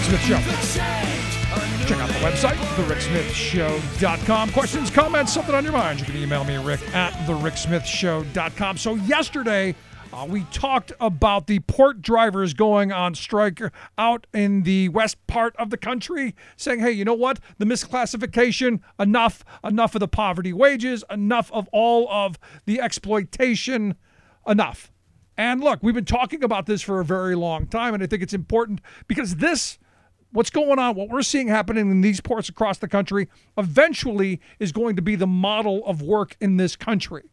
Smith Show. Check out the website, thericksmithshow.com. Questions, comments, something on your mind, you can email me, rick@thericksmithshow.com. So yesterday, we talked about the port drivers going on strike out in the west part of the country, saying, hey, you know what? The misclassification, enough of the poverty wages, enough of all of the exploitation, enough. And look, we've been talking about this for a very long time, and I think it's important because what's going on, what we're seeing happening in these ports across the country, eventually is going to be the model of work in this country.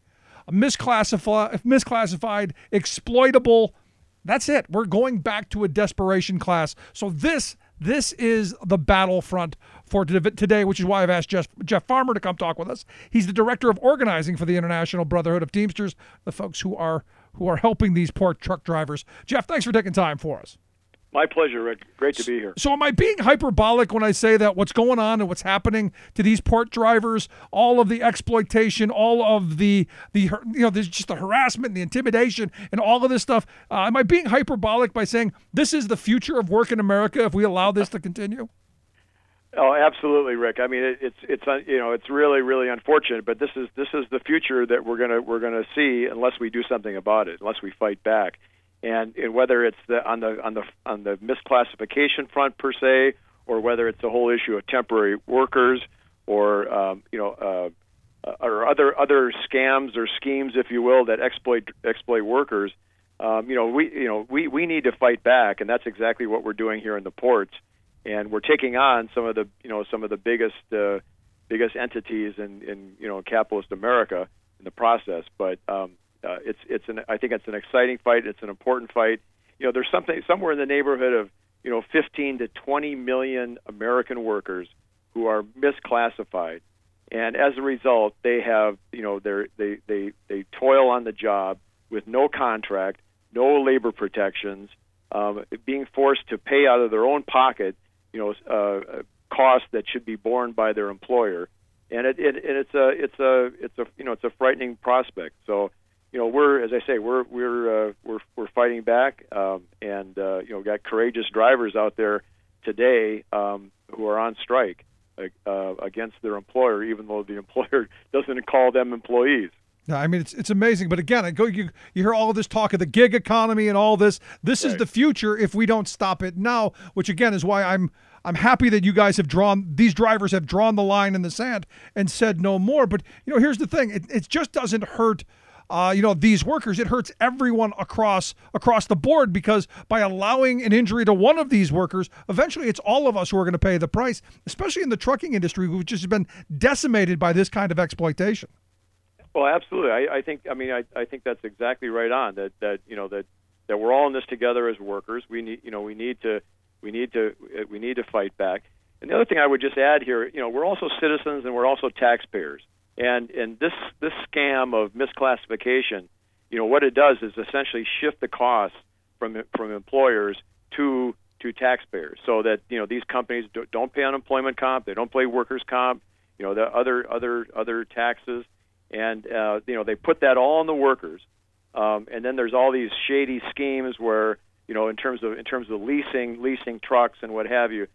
Misclassified, exploitable, that's it. We're going back to a desperation class. So this is the battlefront for today, which is why I've asked Jeff Farmer to come talk with us. He's the director of organizing for the International Brotherhood of Teamsters, the folks who are helping these port truck drivers. Jeff, thanks for taking time for us. My pleasure, Rick. Great to be here. So am I being hyperbolic when I say that what's going on and what's happening to these port drivers, all of the exploitation, all of there's just the harassment and the intimidation and all of this stuff, am I being hyperbolic by saying this is the future of work in America if we allow this to continue? Oh, absolutely, Rick. I mean, it's really, really unfortunate, but this is the future that we're gonna see unless we do something about it, unless we fight back. And whether it's on the misclassification front per se, or whether it's the whole issue of temporary workers, or or other scams or schemes, if you will, that exploit workers, we need to fight back, and that's exactly what we're doing here in the ports. And we're taking on some of the biggest entities in capitalist America in the process, but. I think it's an exciting fight. It's an important fight. There's somewhere in the neighborhood of 15 to 20 million American workers who are misclassified, and as a result, they have they toil on the job with no contract, no labor protections, being forced to pay out of their own pocket costs that should be borne by their employer, and it's a frightening prospect. So. As I say, we're fighting back, and got courageous drivers out there today who are on strike against their employer, even though the employer doesn't call them employees. No, I mean it's amazing, but again, you hear all of this talk of the gig economy and all this. This is the future if we don't stop it now. Which again is why I'm happy that you guys these drivers have drawn the line in the sand and said no more. But here's the thing: it just doesn't hurt. These workers, it hurts everyone across the board, because by allowing an injury to one of these workers, eventually it's all of us who are going to pay the price, especially in the trucking industry, which has been decimated by this kind of exploitation. Well, absolutely. I think that's exactly right on. That we're all in this together as workers. We need to fight back. And the other thing I would just add here, we're also citizens and we're also taxpayers. And this scam of misclassification, what it does is essentially shift the costs from employers to taxpayers, so that these companies don't pay unemployment comp, they don't pay workers comp, the other taxes, and they put that all on the workers. And then there's all these shady schemes where in terms of leasing trucks and what have you.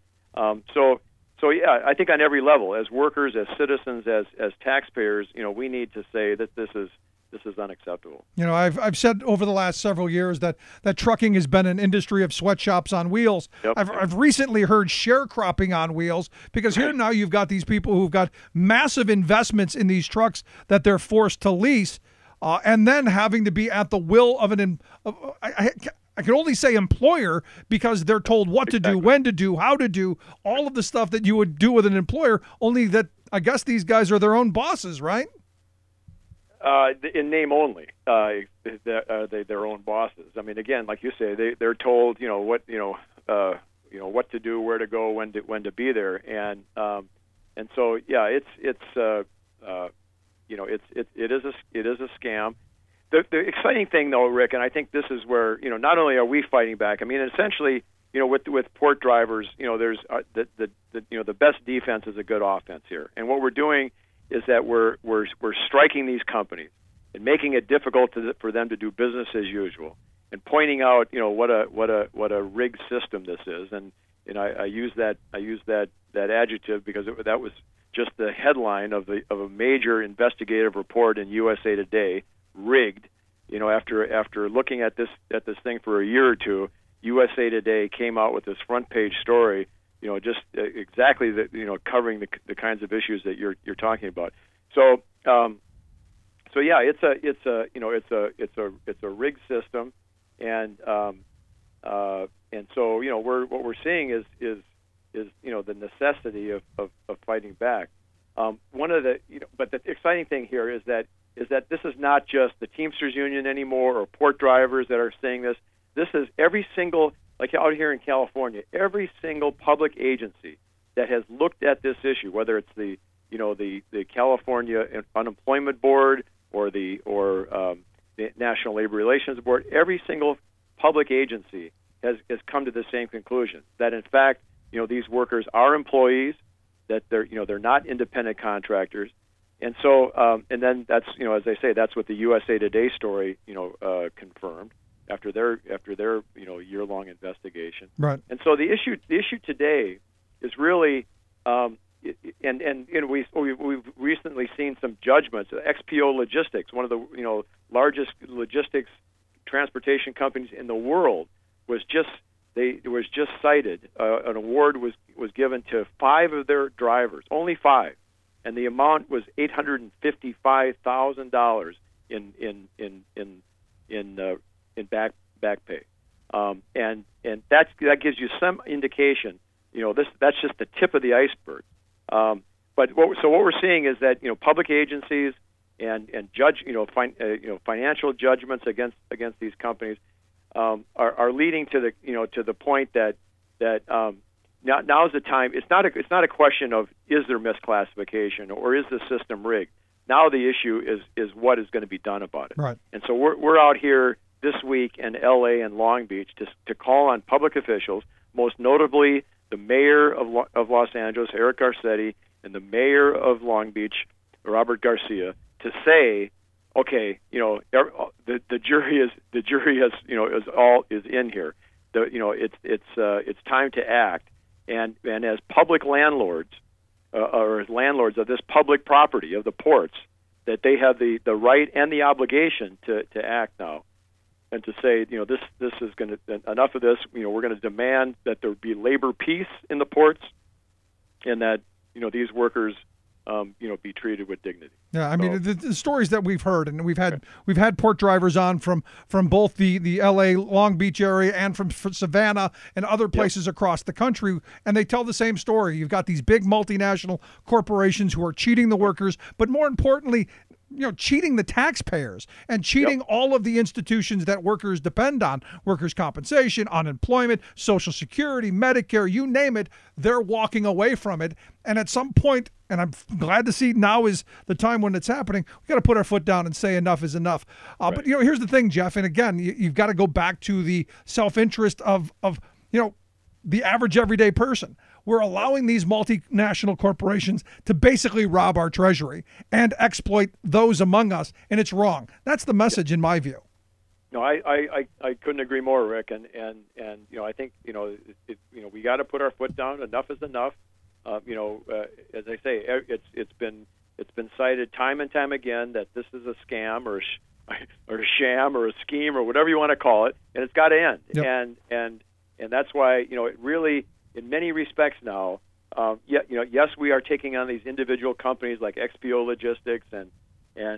So yeah, I think on every level, as workers, as citizens, as taxpayers, we need to say that this is unacceptable. I've said over the last several years that trucking has been an industry of sweatshops on wheels. Yep. I've recently heard sharecropping on wheels, because here now you've got these people who've got massive investments in these trucks that they're forced to lease, and then having to be at the will of I can only say employer, because they're told what to do, when to do, how to do, all of the stuff that you would do with an employer, only that I guess these guys are their own bosses, right? In name only, they're their own bosses. I mean, again, like you say, they're told what to do, where to go, when to be there, and so yeah, it is a scam. The exciting thing, though, Rick, and I think this is where not only are we fighting back. I mean, essentially, with port drivers, there's the best defense is a good offense here, and what we're doing is that we're striking these companies and making it difficult for them to do business as usual, and pointing out what a rigged system this is, and and I use that adjective because that was just the headline of a major investigative report in USA Today, rigged. After looking at this thing for a year or two, USA Today came out with this front page story, just exactly covering the kinds of issues that you're talking about. So yeah, it's a rigged system, and so what we're seeing is the necessity of fighting back. But the exciting thing here is that this is not just the Teamsters Union anymore or port drivers that are saying this. This is every single, like out here in California, every single public agency that has looked at this issue, whether it's the California Unemployment Board or the National Labor Relations Board, every single public agency has come to the same conclusion, that in fact, these workers are employees, that they're not independent contractors. And so, and then that's, as I say, that's what the USA Today story, confirmed after their year-long investigation. Right. And so the issue today is really, and we've recently seen some judgments. XPO Logistics, one of the largest logistics transportation companies in the world, was just cited. An award was given to 5 of their drivers, only 5. And the amount was $855,000 in back pay, and that gives you some indication. That's just the tip of the iceberg. But what we're seeing is that public agencies and financial judgments against these companies are leading to the point that now's the time. It's not a question of is there misclassification or is the system rigged. Now the issue is what is going to be done about it. Right. And so we're out here this week in L.A. and Long Beach to call on public officials, most notably the mayor of Los Angeles, Eric Garcetti, and the mayor of Long Beach, Robert Garcia, to say, okay, the jury is in here. It's time to act. And as public landlords, or as landlords of this public property of the ports, that they have the right and the obligation to act now, and to say, this is going to, enough of this. We're going to demand that there be labor peace in the ports, and that these workers be treated with dignity. Yeah, I mean, the stories that we've heard, and we've had port drivers on from both the L.A. Long Beach area and from Savannah and other places across the country, and they tell the same story. You've got these big multinational corporations who are cheating the workers, but more importantly, cheating the taxpayers and cheating all of the institutions that workers depend on: workers' compensation, unemployment, Social Security, Medicare, you name it. They're walking away from it. And at some point, and I'm glad to see now is the time when it's happening, we got to put our foot down and say enough is enough. Right. But here's the thing, Jeff, and again, you've got to go back to the self-interest of the average everyday person. We're allowing these multinational corporations to basically rob our treasury and exploit those among us, and it's wrong. That's the message in my view. No, I couldn't agree more, Rick. And I think we got to put our foot down. Enough is enough. As I say, it's been cited time and time again that this is a scam or a sham or a scheme or whatever you want to call it, and it's got to end. Yep. And that's why it really, in many respects now, yes, we are taking on these individual companies like XPO Logistics and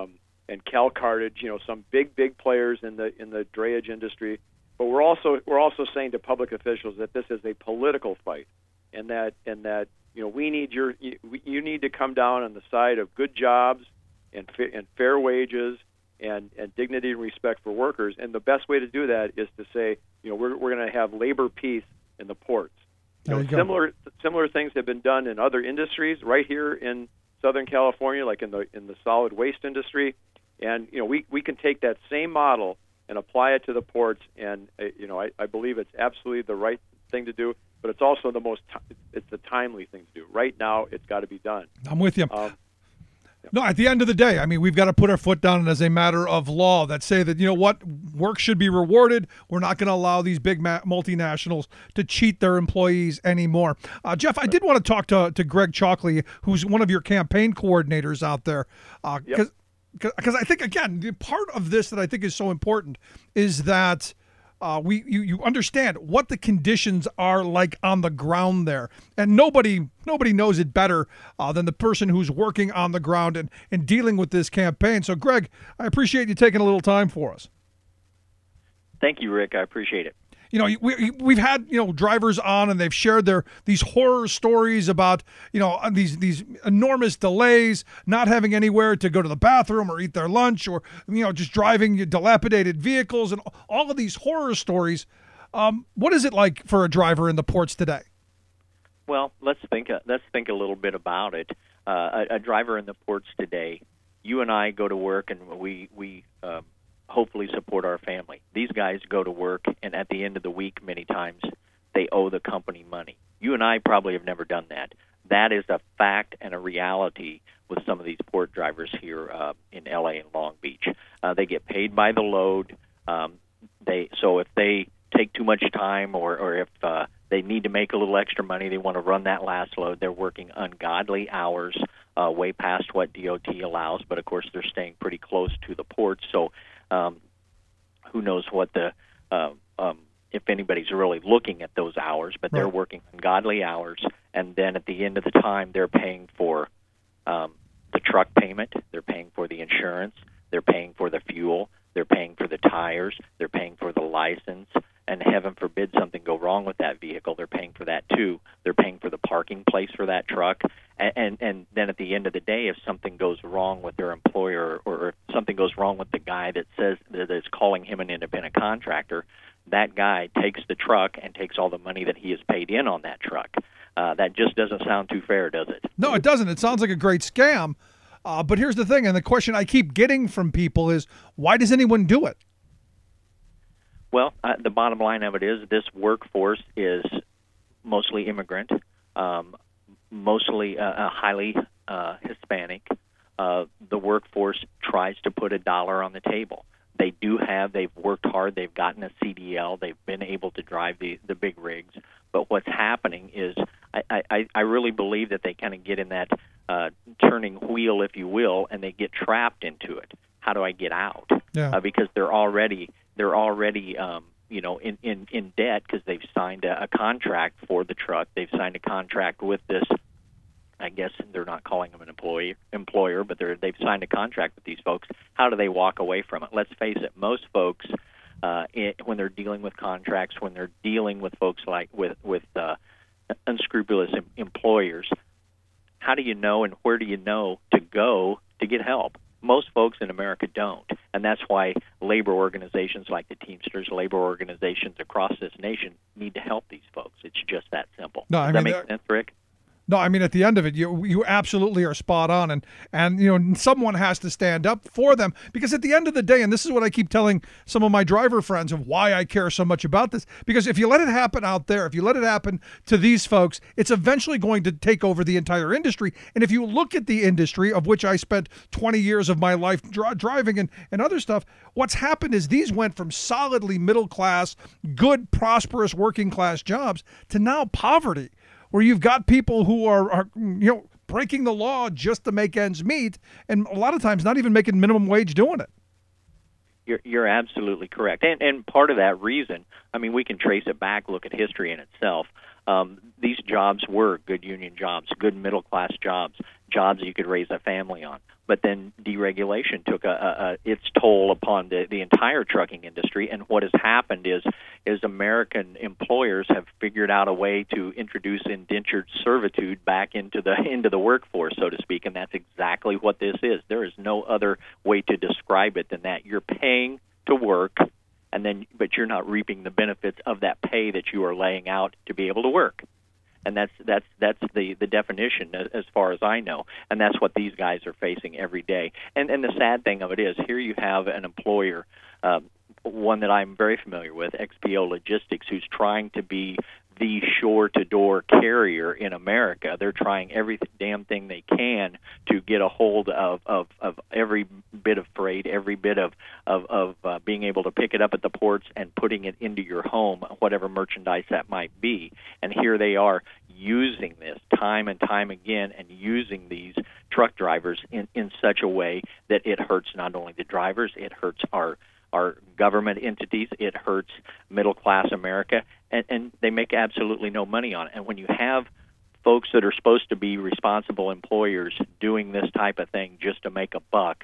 Cal Cartage, some big players in the drayage industry. But we're also saying to public officials that this is a political fight, and that we need you need to come down on the side of good jobs and fair wages and dignity and respect for workers. And the best way to do that is to say, we're going to have labor peace in the ports. Similar things have been done in other industries right here in Southern California, like in the solid waste industry, and we can take that same model and apply it to the ports. And I believe it's absolutely the right thing to do, but it's also it's the timely thing to do. Right now, it's got to be done. I'm with you. No, at the end of the day, I mean, we've got to put our foot down as a matter of law that say that, you know what, work should be rewarded. We're not going to allow these big multinationals to cheat their employees anymore. Jeff, I did want to talk to Greg Chalkley, who's one of your campaign coordinators out there. Because I think, again, the part of this that I think is so important is that you understand what the conditions are like on the ground there, and nobody knows it better than the person who's working on the ground and dealing with this campaign. So, Greg, I appreciate you taking a little time for us. Thank you, Rick. I appreciate it. You know, we've had, you know, drivers on, and they've shared these horror stories about, you know, these enormous delays, not having anywhere to go to the bathroom or eat their lunch, or, you know, just driving dilapidated vehicles, and all of these horror stories. What is it like for a driver in the ports today? Well, let's think a little bit about it. A driver in the ports today, you and I go to work, and we hopefully support our family. These guys go to work, and at the end of the week, many times, they owe the company money. You and I probably have never done that. That is a fact and a reality with some of these port drivers here in L.A. and Long Beach. They get paid by the load. So if they take too much time, or if they need to make a little extra money, they want to run that last load, they're working ungodly hours, way past what DOT allows. But, of course, they're staying pretty close to the ports. So who knows what if anybody's really looking at those hours, but they're working ungodly hours, and then at the end of the time, they're paying for the truck payment, they're paying for the insurance, they're paying for the fuel, they're paying for the tires, they're paying for the license, and heaven forbid something go wrong with that vehicle, they're paying for that too. They're paying for the parking place for that truck, and then at the end of the day, if something goes wrong with their employer, or if something goes wrong with the guy that is calling him an independent contractor, that guy takes the truck and takes all the money that he has paid in on that truck. That just doesn't sound too fair, does it? No, it doesn't. It sounds like a great scam. But here's the thing, and the question I keep getting from people is, why does anyone do it? Well, the bottom line of it is this workforce is mostly immigrant, mostly highly Hispanic. The workforce tries to put a dollar on the table. They've worked hard, they've gotten a CDL, they've been able to drive the big rigs. But what's happening is I really believe that they kind of get in that turning wheel, if you will, and they get trapped into it. How do I get out? Yeah. Because they're already in debt because they've signed a contract for the truck. They've signed a contract with this. I guess they're not calling them an employer, but they've signed a contract with these folks. How do they walk away from it? Let's face it, most folks, when they're dealing with contracts, when they're dealing with folks like with unscrupulous employers, how do you know and where do you know to go to get help? Most folks in America don't, and that's why labor organizations like the Teamsters, labor organizations across this nation need to help these folks. It's just that simple. No, Does that make sense, Rick? No, I mean, at the end of it, you absolutely are spot on, and you know, someone has to stand up for them, because at the end of the day, and this is what I keep telling some of my driver friends of why I care so much about this, because if you let it happen out there, if you let it happen to these folks, it's eventually going to take over the entire industry. And if you look at the industry, of which I spent 20 years of my life driving and other stuff, what's happened is these went from solidly middle class, good, prosperous working class jobs to now poverty, where you've got people who are breaking the law just to make ends meet, and a lot of times not even making minimum wage doing it. You're absolutely correct. And part of that reason, I mean, we can trace it back, look at history in itself. These jobs were good union jobs, good middle-class jobs you could raise a family on. But then deregulation took its toll upon the entire trucking industry, and what has happened is American employers have figured out a way to introduce indentured servitude back into the workforce, so to speak, and that's exactly what this is. There is no other way to describe it than that. You're paying to work, but you're not reaping the benefits of that pay that you are laying out to be able to work. And that's the definition as far as I know, and that's what these guys are facing every day. And the sad thing of it is, here you have an employer, one that I'm very familiar with, XPO Logistics, who's trying to be the shore-to-door carrier in America. They're trying every damn thing they can to get a hold of every bit of freight, every bit of being able to pick it up at the ports and putting it into your home, whatever merchandise that might be. And here they are using this time and time again, and using these truck drivers in such a way that it hurts not only the drivers, it hurts our government entities, it hurts middle-class America, and they make absolutely no money on it. And when you have folks that are supposed to be responsible employers doing this type of thing just to make a buck,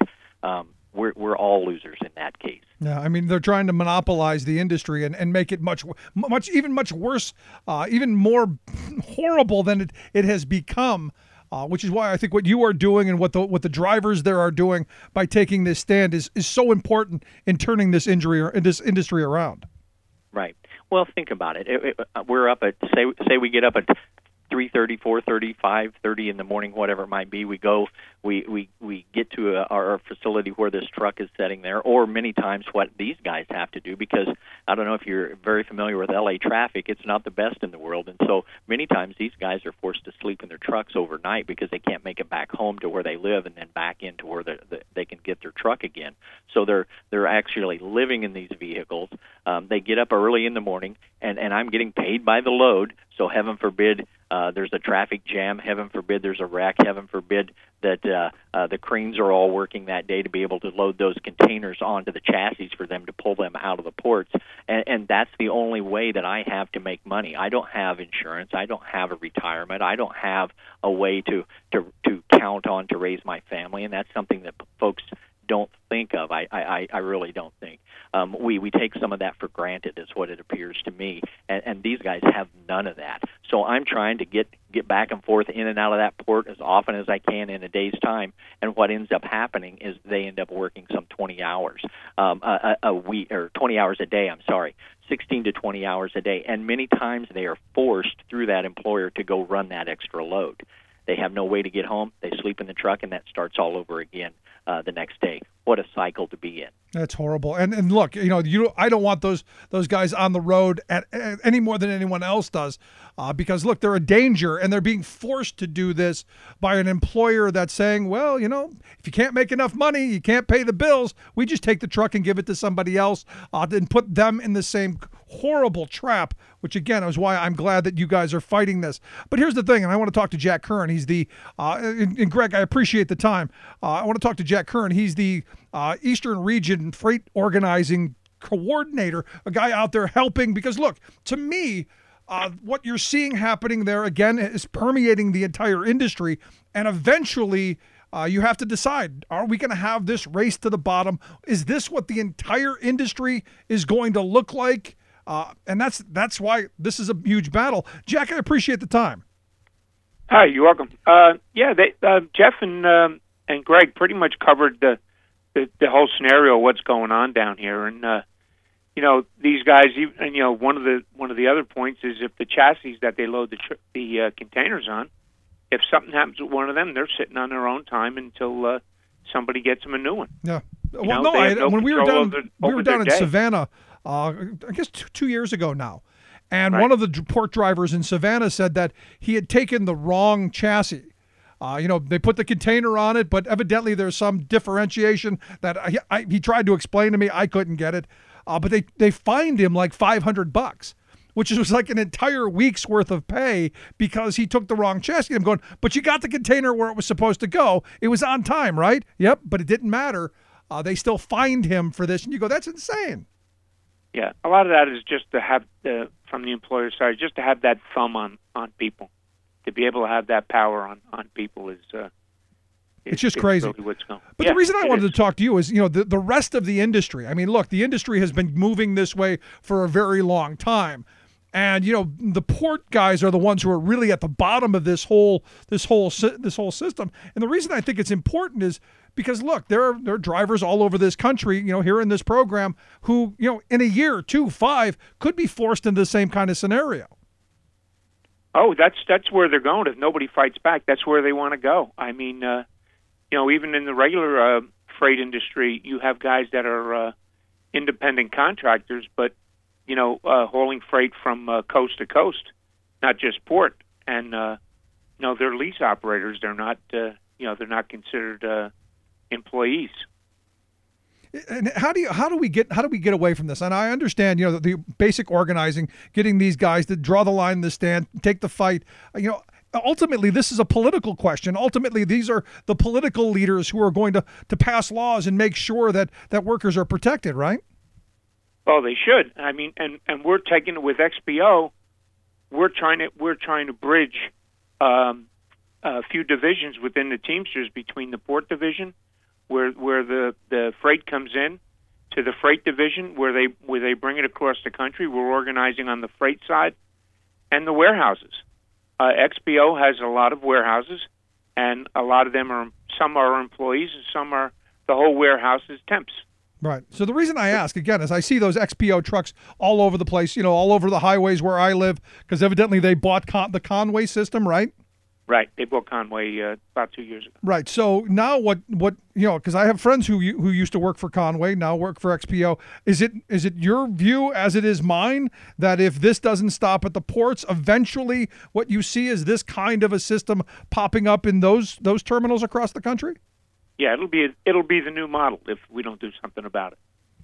we're all losers in that case. Yeah, I mean, they're trying to monopolize the industry and make it much worse, even more horrible than it has become. Which is why I think what you are doing and what the drivers there are doing by taking this stand is so important in turning this industry around. Right. Well, think about it. We're up at say we get up at 3:30, 4:30, 5:30 in the morning, whatever it might be. We go, we get to our facility where this truck is sitting there, or many times what these guys have to do, because I don't know if you're very familiar with LA traffic, it's not the best in the world, and so many times these guys are forced to sleep in their trucks overnight because they can't make it back home to where they live and then back into where they can get their truck again. So they're actually living in these vehicles. They get up early in the morning, and I'm getting paid by the load, so heaven forbid there's a traffic jam, heaven forbid there's a wreck, heaven forbid that the cranes are all working that day to be able to load those containers onto the chassis for them to pull them out of the ports. And that's the only way that I have to make money. I don't have insurance. I don't have a retirement. I don't have a way to count on to raise my family, and that's something that folks don't think of. I really don't think. We take some of that for granted, is what it appears to me, and these guys have none of that. So I'm trying to get back and forth in and out of that port as often as I can in a day's time, and what ends up happening is they end up working some 20 hours a week, or 20 hours a day, 16 to 20 hours a day, and many times they are forced through that employer to go run that extra load. They have no way to get home. They sleep in the truck, and that starts all over again the next day. What a cycle to be in. That's horrible. And look, I don't want those guys on the road at any more than anyone else does, because look, they're a danger, and they're being forced to do this by an employer that's saying, well, if you can't make enough money, you can't pay the bills, we just take the truck and give it to somebody else, and put them in the same horrible trap, which again is why I'm glad that you guys are fighting this. But here's the thing, and I want to talk to Jack Curran. He's the, and Greg, I appreciate the time. I want to talk to Jack Curran. He's the Eastern Region Freight Organizing Coordinator, a guy out there helping, because look, to me, what you're seeing happening there, again, is permeating the entire industry, and eventually you have to decide, are we going to have this race to the bottom? Is this what the entire industry is going to look like? And that's why this is a huge battle. Jack, I appreciate the time. Hi, you're welcome. Jeff and Greg pretty much covered the whole scenario of what's going on down here, and these guys. And one of the other points is, if the chassis that they load the containers on, if something happens with one of them, they're sitting on their own time until somebody gets them a new one. Yeah. When we were down in Savannah, I guess 2 years ago now, and right. One of the port drivers in Savannah said that he had taken the wrong chassis. They put the container on it, but evidently there's some differentiation that he tried to explain to me. I couldn't get it. But they fined him like $500, which was like an entire week's worth of pay because he took the wrong chassis. I'm going, but you got the container where it was supposed to go. It was on time, right? Yep, but it didn't matter. They still fined him for this. And you go, that's insane. Yeah, a lot of that is just to have, from the employer side, just to have that thumb on people. To be able to have that power on people is it's just crazy. Really what's going. But the reason I wanted to talk to you is, the rest of the industry. I mean, look, the industry has been moving this way for a very long time. And, the port guys are the ones who are really at the bottom of this whole system. And the reason I think it's important is because, look, there are drivers all over this country, here in this program who, in a year, 2, 5, could be forced into the same kind of scenario. Oh, that's where they're going. If nobody fights back, that's where they want to go. I mean, even in the regular freight industry, you have guys that are independent contractors, but hauling freight from coast to coast. not just port. And no, they're lease operators. They're not they're not considered employees. And how do we get away from this? And I understand, the basic organizing, getting these guys to draw the line in the stand, take the fight. Ultimately, this is a political question. Ultimately, these are the political leaders who are going to pass laws and make sure that workers are protected, right? Well, they should. I mean, and we're taking it with XPO. We're trying to bridge a few divisions within the Teamsters between the port division, where the freight comes in, to the freight division where they bring it across the country. We're organizing on the freight side, and the warehouses. XPO has a lot of warehouses, and a lot of them some are employees and some are the whole warehouse is temps. Right. So the reason I ask, again, is I see those XPO trucks all over the place, all over the highways where I live, because evidently they bought the Conway system, right? Right. They bought Conway about 2 years ago. Right. So now what because I have friends who used to work for Conway, now work for XPO. Is it your view, as it is mine, that if this doesn't stop at the ports, eventually what you see is this kind of a system popping up in those terminals across the country? Yeah, it'll be the new model if we don't do something about it.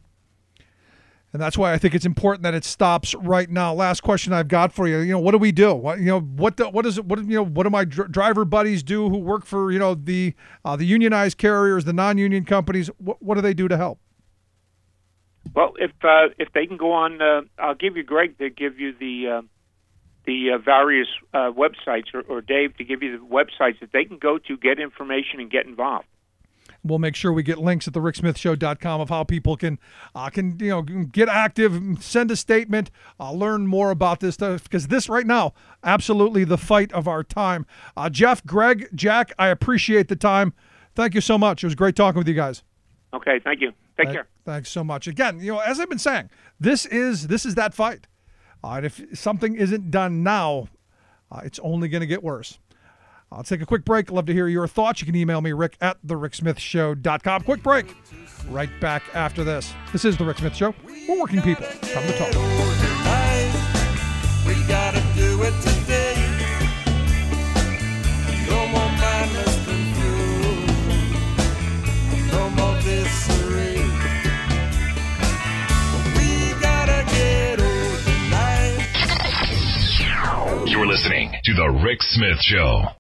And that's why I think it's important that it stops right now. Last question I've got for you. What do we do? What do my driver buddies do who work for the unionized carriers, the non-union companies? What do they do to help? Well, if they can go on, I'll give you Greg to give you the various websites, or Dave to give you the websites that they can go to, get information and get involved. We'll make sure we get links at thericksmithshow.com of how people can get active, send a statement, learn more about this stuff, because this right now, absolutely the fight of our time. Jeff, Greg, Jack, I appreciate the time. Thank you so much. It was great talking with you guys. Okay, thank you. Take care. Thanks so much. Again, as I've been saying, this is that fight. And if something isn't done now, it's only going to get worse. I'll take a quick break. I'd love to hear your thoughts. You can email me, Rick at thericksmithshow.com. Quick break. Right back after this. This is The Rick Smith Show. We're working people. Come to talk. We gotta do it today. No more mindless confusion. No more disarray. We gotta get over tonight. You're listening to The Rick Smith Show.